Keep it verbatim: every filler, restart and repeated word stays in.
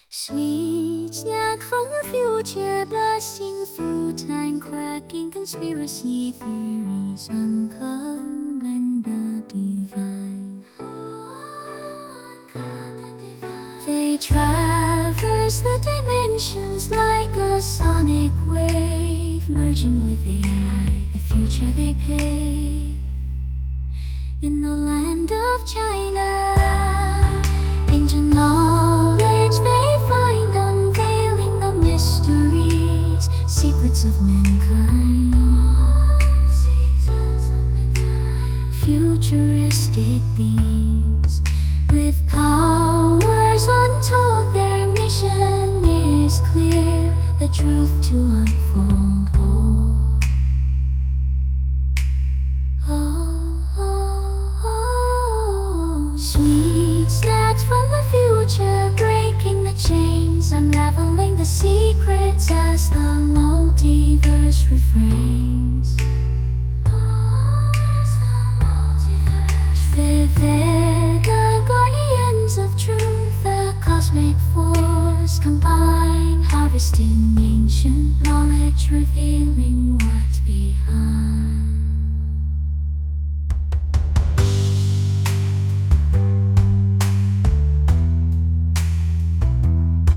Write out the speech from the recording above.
Sweet snack from the future, blasting through time, cracking conspiracy theories, uncommon the divine. They traverse the dimensions like a sonic wave, merging with A I, the future they pave. In the land of China, ancient knowledge they find, unveiling the mysteries, secrets of mankind. Futuristic beings with powers untold, their mission is clear, the truth to unfold. Sweet snacks from the future, breaking the chains, unraveling the secrets as the multiverse refrains. They're the guardians of truth, the cosmic force combined, harvesting ancient knowledge, revealing what's behind.